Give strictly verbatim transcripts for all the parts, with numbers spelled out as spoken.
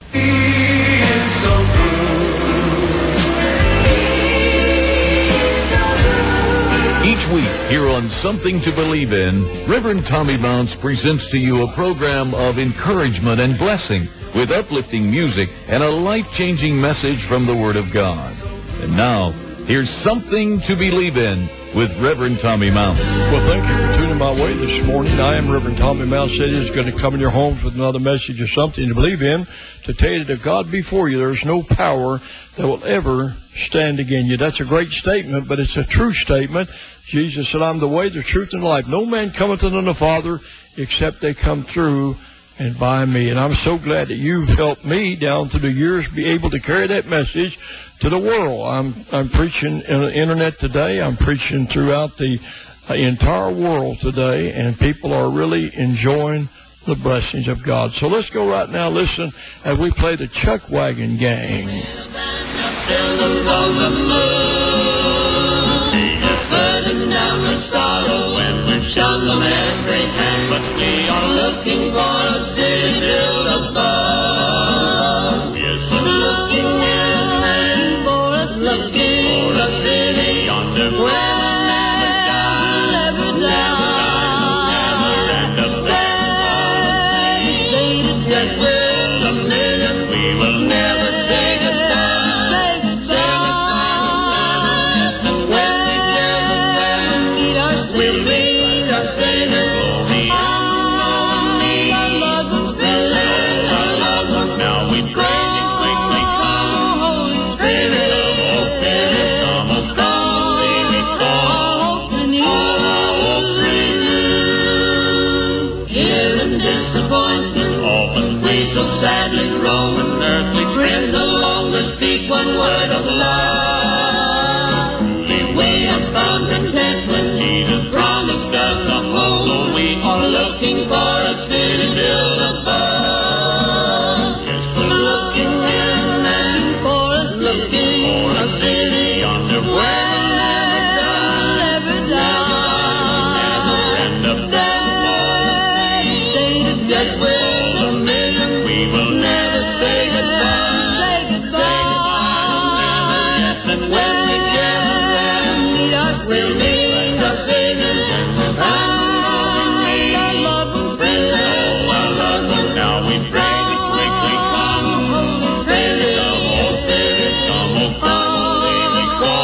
He's so good. Each week here on Something to Believe In, Reverend Tommy Mounts presents to you a program of encouragement and blessing with uplifting music and a life-changing message from the Word of God. And now, here's Something to Believe In with Reverend Tommy Mounts. Well, thank you for tuning my way this morning. I am Reverend Tommy Mounts. It is going to come in your homes with another message of Something to Believe In, to tell you that if God be for you, there's no power that will ever stand against you. That's a great statement, but it's a true statement. Jesus said, I'm the way, the truth, and the life. No man cometh unto the Father except they come through and by me. And I'm so glad that you've helped me down through the years be able to carry that message to the world. I'm I'm preaching on the internet today. I'm preaching throughout the uh, entire world today, and people are really enjoying the blessings of God. So let's go right now, listen, as we play the Chuck Wagon Gang. Shun them every hand, but we are looking for a city built above. Yes, we're looking, looking for a city, looking for a city yonder where we'll never die, never die, never end up there. The city just with a million, we will never say goodbye, say goodbye. Yes, and when we get there, meet our city. So sadly roaming, earthly friends no longer speak one word of love. Only we have found contentment. Jesus promised us a home, so we are looking for a city built above. Yes, we're looking and looking for a city, looking for a city yonder where we'll never die, never die, never end up there. The city just with a million. We will never say goodbye, say goodbye, never, yes, and when we get there, meet our we'll meet our Savior, and our loved ones, friends, oh, our loved ones. Now we pray to quickly come, Holy Spirit, come, oh Spirit, come, oh come, oh we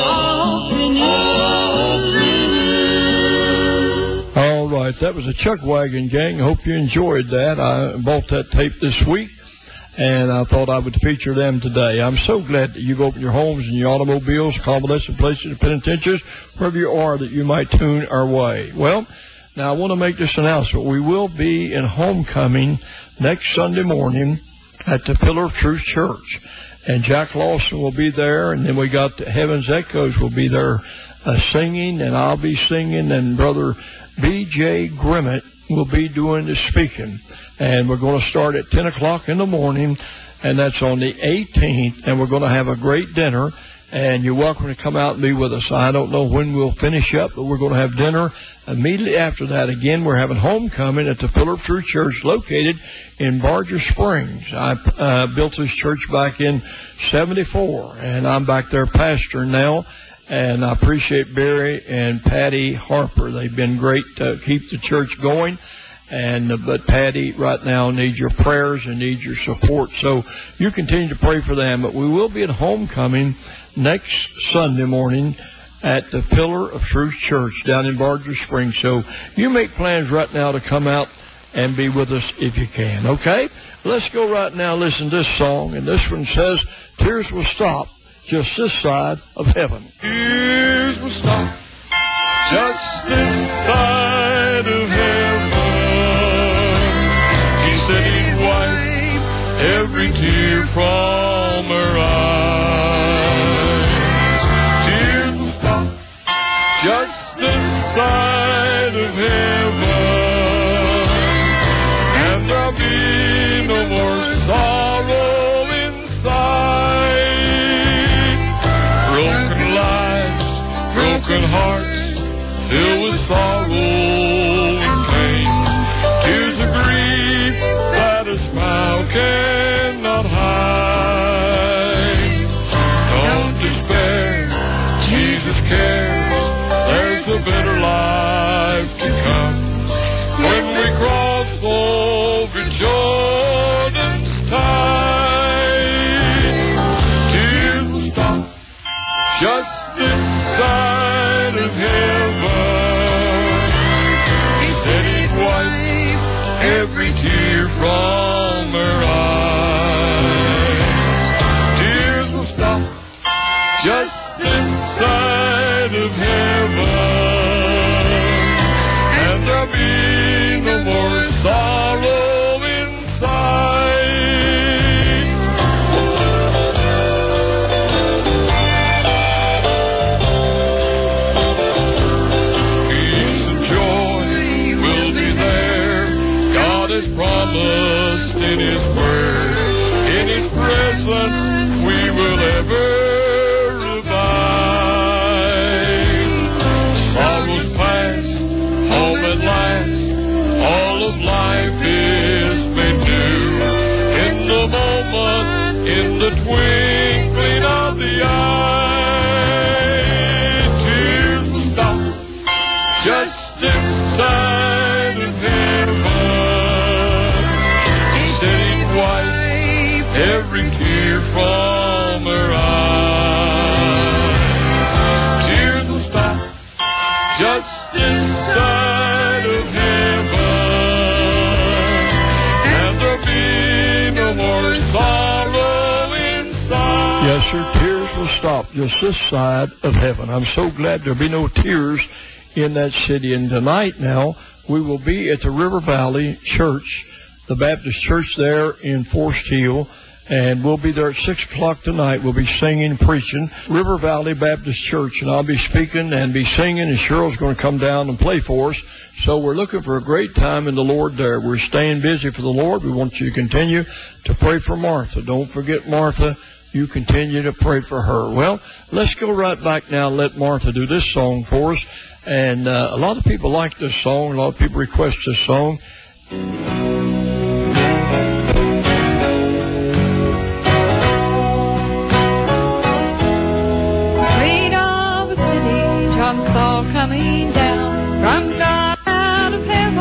call, All right, that was a Chuck Wagon Gang. I hope you enjoyed that. I bought that tape this week, and I thought I would feature them today. I'm so glad that you go open your homes and your automobiles, convalescent places, penitentiaries, wherever you are, that you might tune our way. Well, now I want to make this announcement. We will be in homecoming next Sunday morning at the Pillar of Truth Church, and Jack Lawson will be there, and then we got the Heaven's Echoes will be there uh, singing, and I'll be singing, and Brother B J Grimmett will be doing the speaking. And we're going to start at ten o'clock in the morning, and that's on the eighteenth, and we're going to have a great dinner, and you're welcome to come out and be with us. I don't know when we'll finish up, but we're going to have dinner immediately after that. Again, we're having homecoming at the Pillar of Truth Church located in Barger Springs. I uh, built this church back in seventy-four, and I'm back there pastoring now. And I appreciate Barry and Patty Harper. They've been great to keep the church going. And uh, but Patty right now needs your prayers and needs your support. So you continue to pray for them. But we will be at homecoming next Sunday morning at the Pillar of Truth Church down in Barger Springs. So you make plans right now to come out and be with us if you can. Okay? Let's go right now listen to this song. And this one says, Tears Will Stop Just This Side of Heaven. Tears will stop just this side of heaven. He said he'd wipe every tear from her eyes. Tears will stop just this side of heaven, and there'll be no more sorrow inside. Broken lives, broken hearts, filled with sorrow and pain. Tears of grief that a smile cannot hide. Jesus cares, there's a better life to come. When we cross over Jordan's tide, tears will stop just this side of heaven. He said he'd wipe every tear from her eyes. Tears will stop just this side of heaven, and there'll be no more sorrow inside. Peace and joy will be there. God has promised in His Word. In His presence we will ever abide. Sorrow's past, home at last, all of life is made new. In the moment, in the twinkling of the eye, tears will stop just this side of heaven. He said he'd wipe every tear from her eyes. Tears will stop just this side of heaven, and there'll be no more sorrow inside. Yes, sir, tears will stop just this side of heaven. I'm so glad there'll be no tears in that city. And tonight now, we will be at the River Valley Church, the Baptist church there in Forest Hill. And we'll be there at six o'clock tonight. We'll be singing and preaching. River Valley Baptist Church. And I'll be speaking and be singing, and Cheryl's going to come down and play for us. So we're looking for a great time in the Lord there. We're staying busy for the Lord. We want you to continue to pray for Martha. Don't forget Martha. You continue to pray for her. Well, let's go right back now and let Martha do this song for us. And uh, a lot of people like this song. A lot of people request this song. John saw coming down from God out of heaven.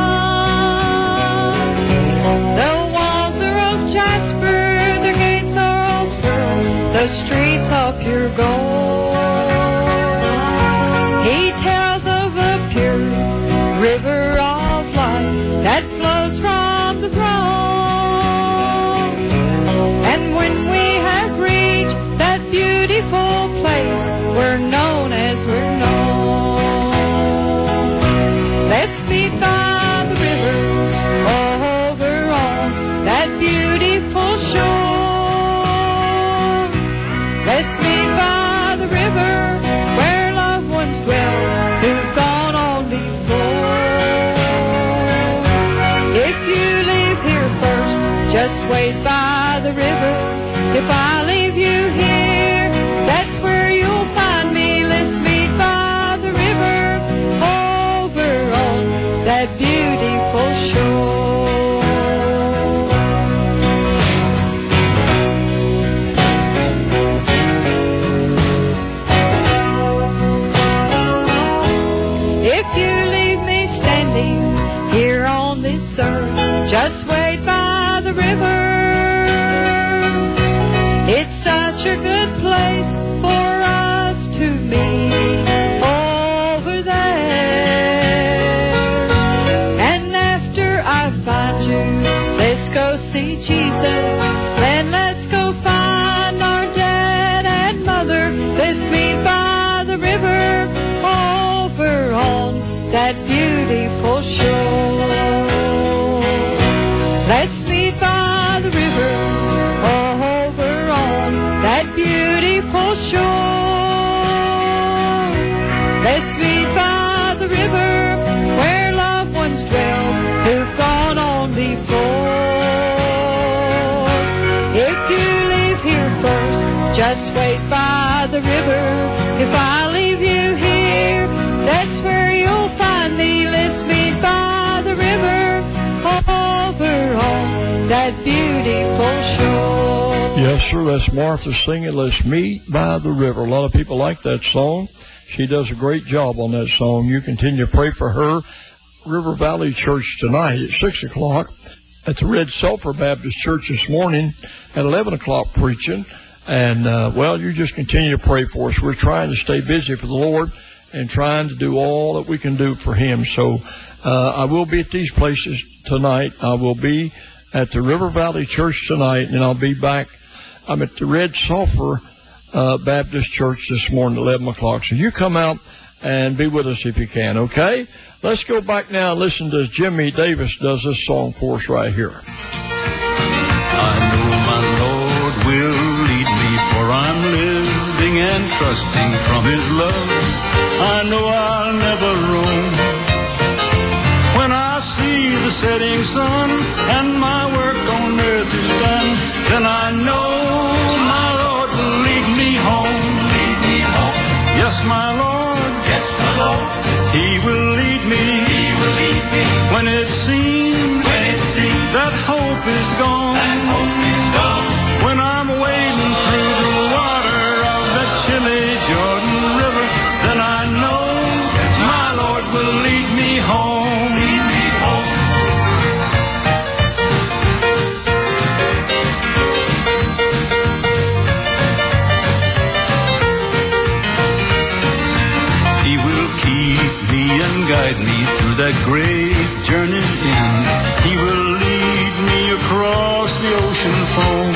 The walls are of jasper, the gates are of pearl, the streets of pure gold. He tells of a pure river of life that flows from the throne. And when we have reached that beautiful place, we're known as we're known. Let's meet by the river, over on that beautiful shore. Let's meet by the river, where loved ones dwell who've gone on before. If you leave here first, just wait by the river. If I leave you here, that's where you'll find me. Let's meet by the river, over on that beautiful shore. If you leave me standing here on this earth, just wait by the river. It's such a good place for us to meet over there. And after I find you, let's go see Jesus. Then let's go find our dad and mother. Let's meet by the river, over on that beautiful shore. Let's meet by the river, over on that beautiful shore. Let's meet by the river, where loved ones dwell who've gone on before. If you leave here first, just wait by the river. If I leave you here, that's where you'll find me. Let's meet by the river, over on that beautiful shore. Yes, sir. That's Martha singing, Let's Meet by the River. A lot of people like that song. She does a great job on that song. You continue to pray for her. River Valley Church tonight at six o'clock. At the Red Sulphur Baptist Church this morning at eleven o'clock preaching. And, uh, well, you just continue to pray for us. We're trying to stay busy for the Lord and trying to do all that we can do for Him. So uh, I will be at these places tonight. I will be at the River Valley Church tonight, and I'll be back. I'm at the Red Sulphur uh, Baptist Church this morning at eleven o'clock. So you come out and be with us if you can, okay? Let's go back now and listen to Jimmy Davis does this song for us right here. I know my Lord will lead me, for I'm living and trusting from His love. I know I'll never roam. When I see the setting sun and my work on earth is done, then I know my Lord will lead me home. Lead me home. Yes, my Lord. Yes, my Lord. He will lead me. He will lead me. When it seems, when it seems that hope is gone, that hope is gone. When I'm wading through the water of that chilly Jordan River, then I know my Lord will lead me home. Lead me home. He will keep me and guide me through that great journey's end. He will lead me across the ocean foam.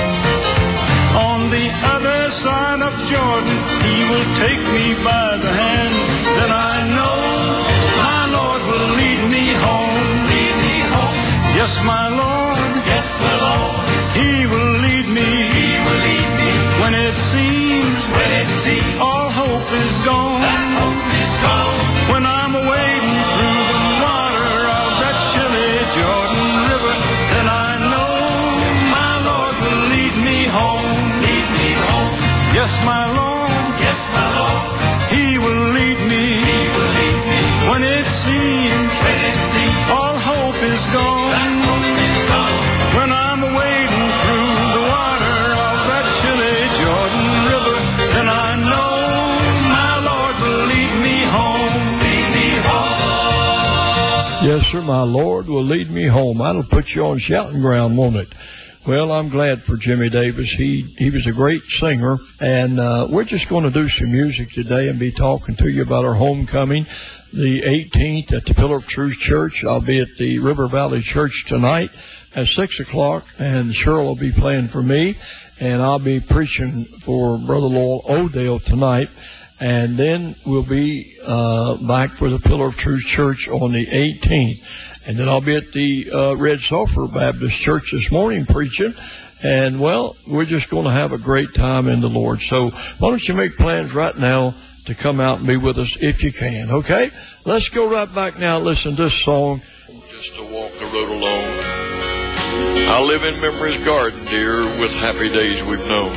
On the other side of Jordan, He will take me by the hand. Then I know my Lord will lead me home. Lead me home. Yes, my Lord. Yes, my Lord. He will lead me. He will lead me. When it seems, when it seems all hope is gone, that hope is gone. When I'm wading through the water of that chilly Jordan River, then I know my Lord will lead me home. Lead me home. Yes, my Lord. Yes, my Lord. He will lead me. He will lead me. When it seems, when it seems all hope is gone, that hope is gone. When I'm wading through the water of that chilly Jordan River, then I know my Lord will lead me home. Lead me home. Yes, sir, my Lord will lead me home. That'll put you on shouting ground, won't it? Well, I'm glad for Jimmy Davis. He he was a great singer, and uh, we're just going to do some music today and be talking to you about our homecoming, the eighteenth at the Pillar of Truth Church. I'll be at the River Valley Church tonight at six o'clock, and Cheryl will be playing for me, and I'll be preaching for Brother Lowell Odale tonight. And then we'll be uh, back for the Pillar of Truth Church on the eighteenth. And then I'll be at the uh, Red Sulphur Baptist Church this morning preaching. And, well, we're just going to have a great time in the Lord. So why don't you make plans right now to come out and be with us if you can, okay? Let's go right back now and listen to this song. Just to walk the road alone. I live in memory's garden, dear, with happy days we've known.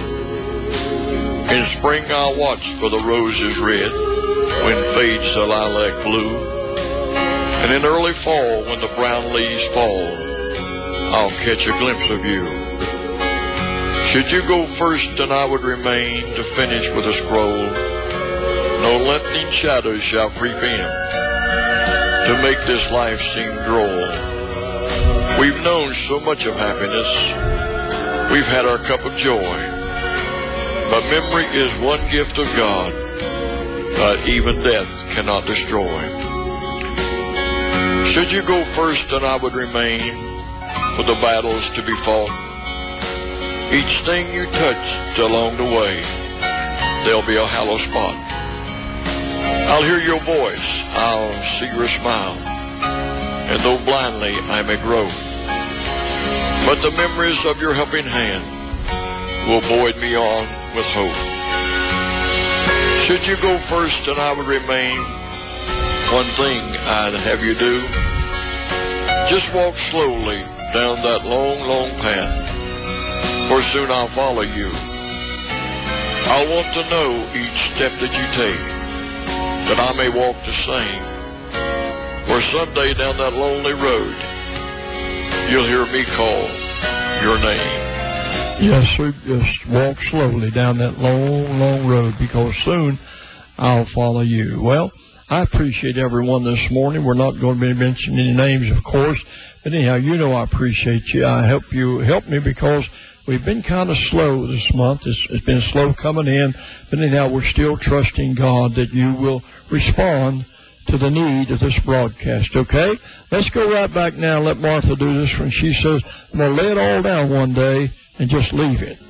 In spring I'll watch for the roses red, when fades the lilac blue. And in early fall, when the brown leaves fall, I'll catch a glimpse of you. Should you go first, then I would remain to finish with a scroll. No lengthening shadows shall creep in to make this life seem droll. We've known so much of happiness, we've had our cup of joy, but memory is one gift of God that even death cannot destroy. Should you go first, then I would remain for the battles to be fought. Each thing you touched along the way, there'll be a hollow spot. I'll hear your voice, I'll see your smile, and though blindly I may grow, but the memories of your helping hand will buoy me on with hope. Should you go first, then I would remain. One thing I'd have you do, just walk slowly down that long, long path, for soon I'll follow you. I want to know each step that you take, that I may walk the same, for someday down that lonely road, you'll hear me call your name. Yes, sir, just walk slowly down that long, long road, because soon I'll follow you. Well, I appreciate everyone this morning. We're not going to be mentioning any names, of course. But anyhow, you know I appreciate you. I help you help me because we've been kind of slow this month. It's, it's been slow coming in. But anyhow, we're still trusting God that you will respond to the need of this broadcast, okay? Let's go right back now and let Martha do this when she says, I'm going to lay it all down one day and just leave it.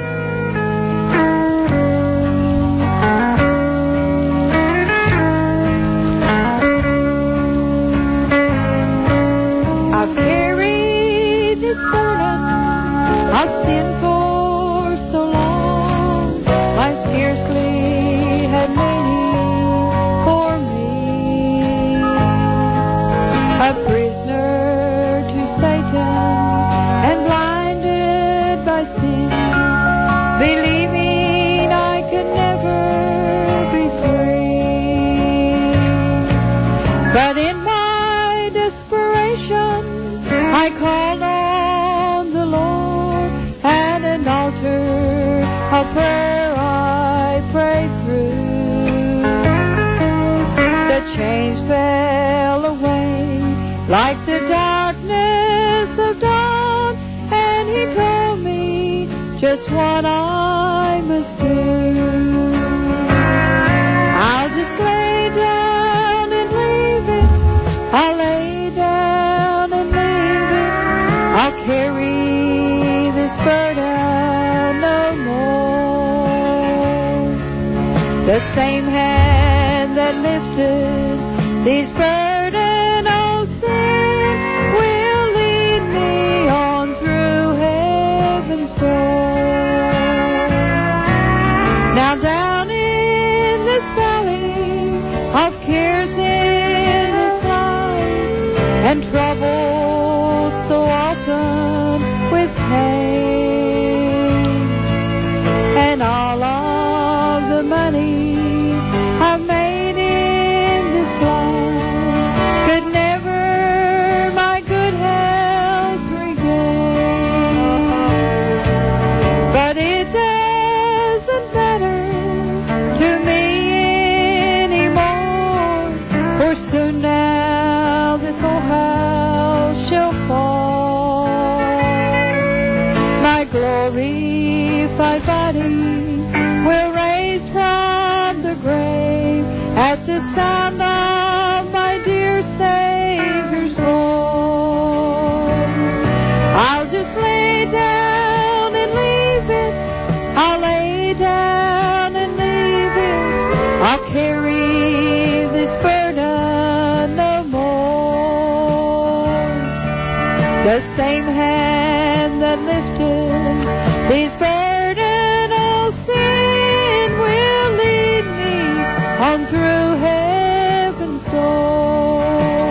I've carried this burden of sin for so long, life scarcely had meaning for me. A prisoner to Satan and blinded by sin, believing I could never be free. But in my desperation, I called on the Lord, and an altar of prayer I prayed through. The chains fell away like the darkness of dawn, and he told me just what I must do. I'll just lay down and leave it. I'll lay down and leave it. I'll carry this burden no more. The same hand that lifted these burden of sin will lead me on through heaven's door. Now down in this valley of cares in this life, and trouble so often with pain, and all of the money I've made in this life could never my good health regain. But it doesn't matter to me anymore, for soon now this whole house shall fall. My glorified body will raise from the grave at the sound of my dear Savior's voice. I'll just lay down and leave it. I'll lay down and leave it. I'll carry this burden no more. The same hand that lifted these burden of sin will lead me on through heaven's door.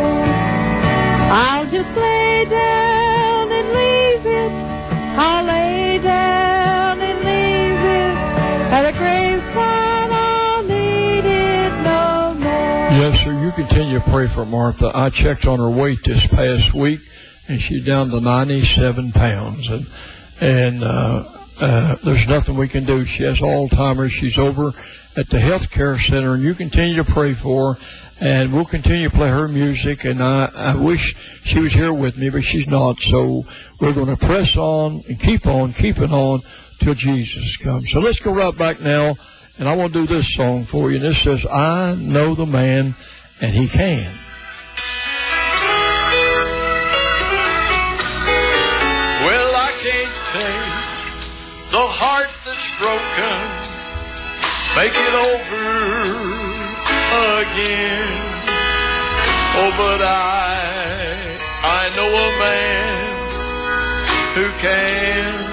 I'll just lay down and leave it. I'll lay down and leave it. At a graveside I'll need it no more. Yes, sir. You continue to pray for Martha. I checked on her weight this past week, and she's down to ninety-seven pounds. And and uh, uh, there's nothing we can do. She has Alzheimer's. She's over at the health care center, and you continue to pray for her. And we'll continue to play her music. And I, I wish she was here with me, but she's not. So we're going to press on and keep on, keeping on till Jesus comes. So let's go right back now. And I want to do this song for you. And this says, I know the man, and he can. Well, I can't take the heart that's broken, make it over again. Oh, but I, I know a man who can.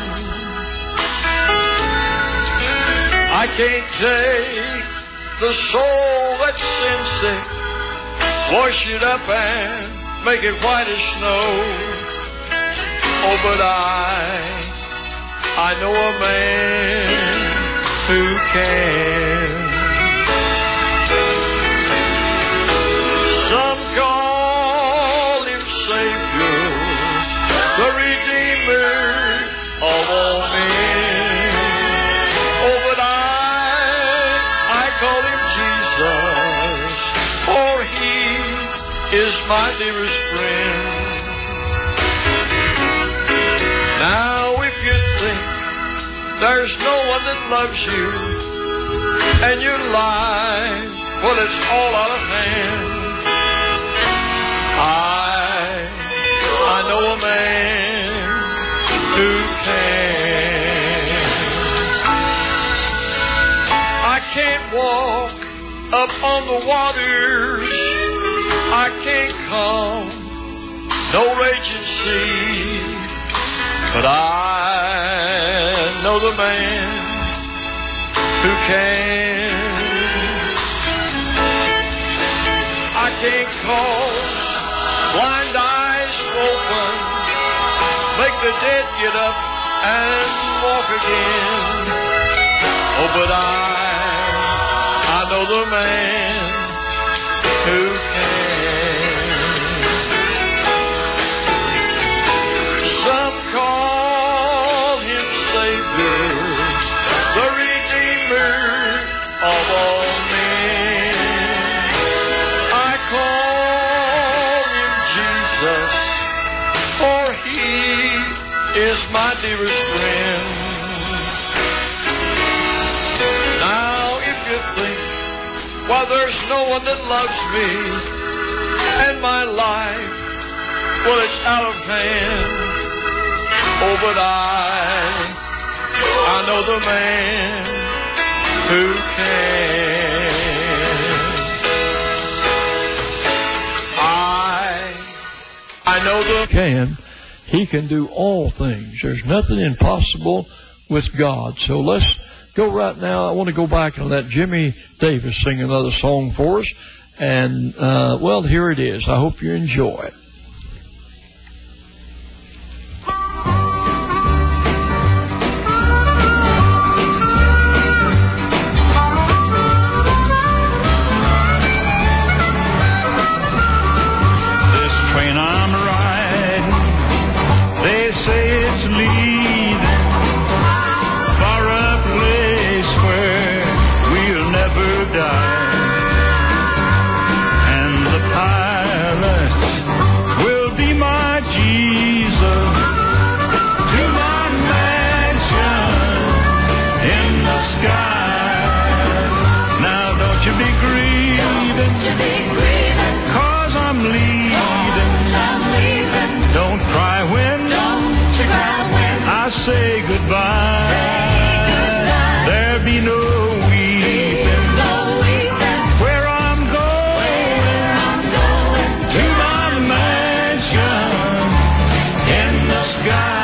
I can't take the soul that's sin sick, wash it up and make it white as snow. Oh, but I, I know a man who can. Some call him Savior, the Redeemer of all men. Oh, but I, I call him Jesus, my dearest friend. Now if you think there's no one that loves you and your life, well, it's all out of hand. I, I know a man who can. I can't walk up on the waters, I can't calm no raging sea, but I know the man who can. I can't cause blind eyes to open, make the dead get up and walk again. Oh, but I, I know the man who can. Some call him Savior, the Redeemer of all men. I call him Jesus, for he is my dearest friend. Now if you think, well, there's no one that loves me and my life, well, it's out of hand. Oh, but I, I know the man who can. I, I know the can. He can do all things. There's nothing impossible with God. So let's go right now. I want to go back and let Jimmy Davis sing another song for us. And, uh, well, here it is. I hope you enjoy it. Say goodbye. Say goodbye. There be no weeping. No weeping. Where I'm going, Where I'm going to my mansion in the sky.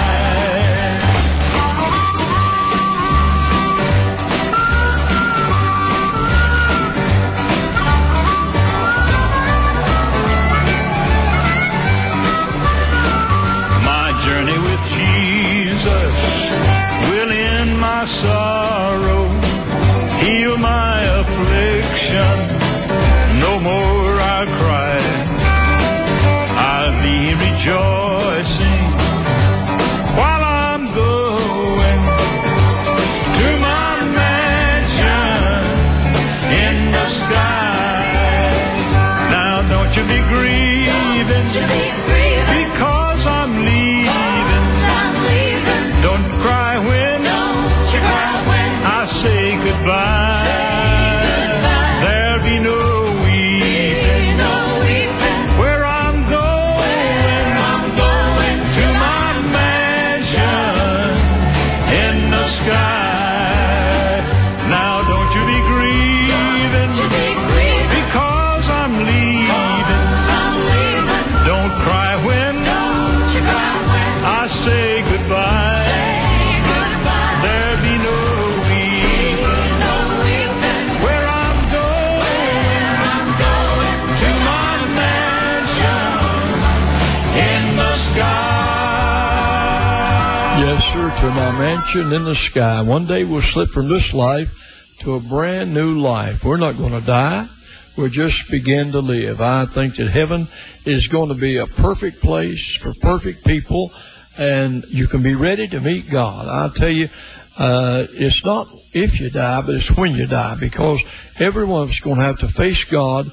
My journey with Jesus will end my sorrow, heal my affliction, no more I'll cry. I'll be rejoicing while I'm going to my mansion in the sky. Now don't you be grieving, don't you be grieving because I'm leaving. Don't cry when, Don't you cry when I say goodbye. Say goodbye. There'll be no weeping, no weeping. Where I'm going, Where I'm going to my mansion in the sky. Now don't you be grieving, Don't you be grieving because I'm leaving. I'm leaving. Don't cry when, Don't you cry when I say goodbye. Yes, sir, to my mansion in the sky. One day we'll slip from this life to a brand new life. We're not going to die. We'll just begin to live. I think that heaven is going to be a perfect place for perfect people, and you can be ready to meet God. I tell you, uh, it's not if you die, but it's when you die, because every one of us is going to have to face God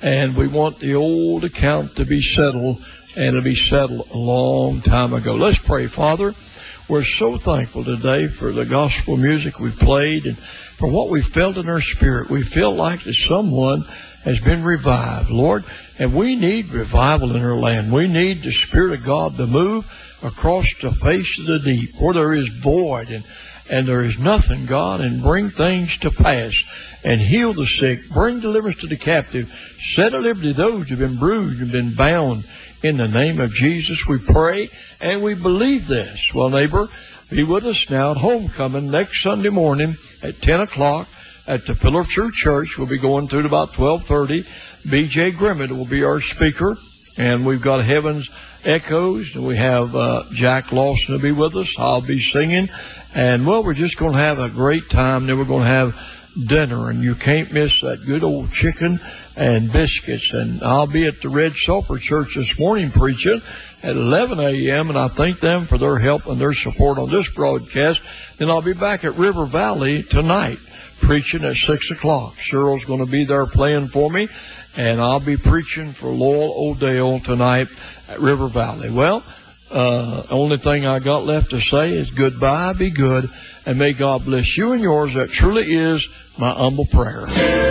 and we want the old account to be settled, and it'll be settled a long time ago. Let's pray. Father, we're so thankful today for the gospel music we played and for what we felt in our spirit. We feel like that someone has been revived, Lord, and we need revival in our land. We need the Spirit of God to move across the face of the deep where there is void and, and there is nothing, God, and bring things to pass and heal the sick, bring deliverance to the captive, set at liberty those who have been bruised and been bound. In the name of Jesus we pray and we believe this. Well, neighbor, be with us now at homecoming next Sunday morning at ten o'clock. At the Pillar of Truth Church. We'll be going through to about twelve thirty. B J Grimmett will be our speaker. And we've got Heaven's Echoes. And we have uh, Jack Lawson will be with us. I'll be singing. And, well, we're just going to have a great time. Then we're going to have dinner. And you can't miss that good old chicken and biscuits. And I'll be at the Red Sulphur Church this morning preaching at eleven a.m. And I thank them for their help and their support on this broadcast. Then I'll be back at River Valley tonight, preaching at six o'clock. Cheryl's going to be there playing for me, and I'll be preaching for Lowell O'Dell tonight at River Valley. Well, uh, only thing I got left to say is goodbye, be good, and may God bless you and yours. That truly is my humble prayer.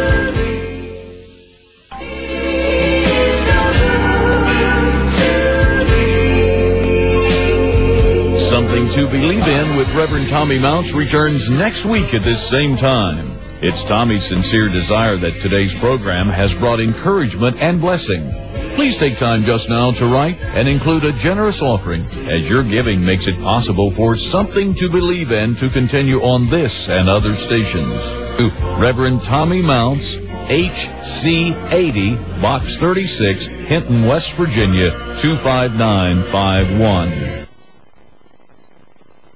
Something to Believe In with Reverend Tommy Mounts returns next week at this same time. It's Tommy's sincere desire that today's program has brought encouragement and blessing. Please take time just now to write and include a generous offering, as your giving makes it possible for Something to Believe In to continue on this and other stations. To Reverend Tommy Mounts, H C eighty, Box thirty-six, Hinton, West Virginia, two five nine five one.